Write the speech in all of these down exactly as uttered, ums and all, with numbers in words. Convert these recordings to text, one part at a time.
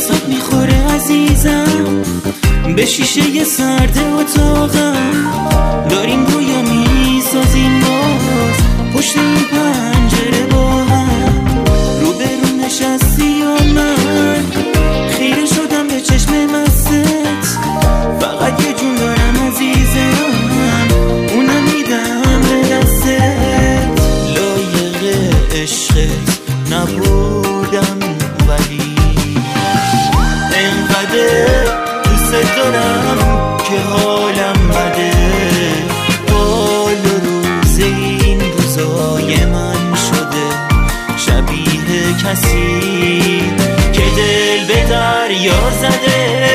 نفسات میخوره عزیزم به شیشه سرد اتاقم، داریم گویا میسازیم باز پشت این پنجره با هم. رو به رو نشستی و من خیره شدم به چشم مست، فقط یه جون دارم عزیزم اونم میدم به دستت. لایق عشقت نبودم ولی انقدر دوست دارم که حالم بده. حال روز این روزای من شده شبیه کسی که دل به دریا زده.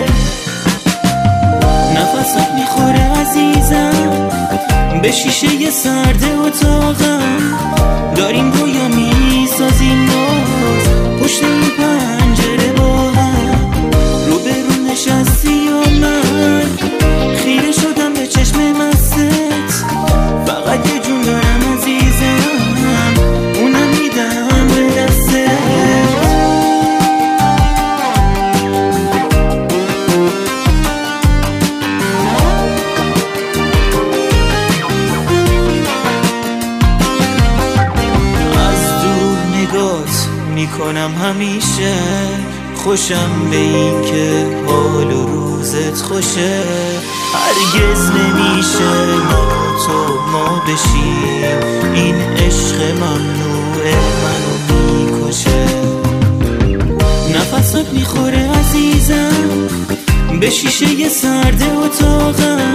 نفسات میخوره عزیزم به شیشه سرد اتاقم، داریم گویا میسازیم باز پشت این پنجره با هم. رو به رو نشستی و من خیره شدم به چشم مستت، فقط یه جون دارم عزیزم اونم میدم به دستت. میکنم همیشه خوشم به این که حال و روزت خوشه. هرگز نمیشه من و تو ما بشیم، این عشق ممنوعه منو میکشه. نفسات میخوره عزیزم به شیشه سرد اتاقم،